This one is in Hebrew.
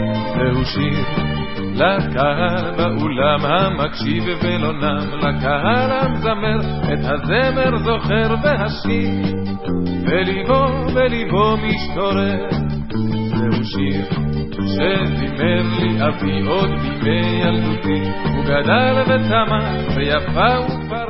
זהו שיר לקהל באולם המקשיב ולא נם, לקהל המזמר את הזמר זוכר והשיר בליבו משתורר. זהו שיר שזימר לי אבי עוד בימי ילדותי, הוא גדל וצמח ויפה ופה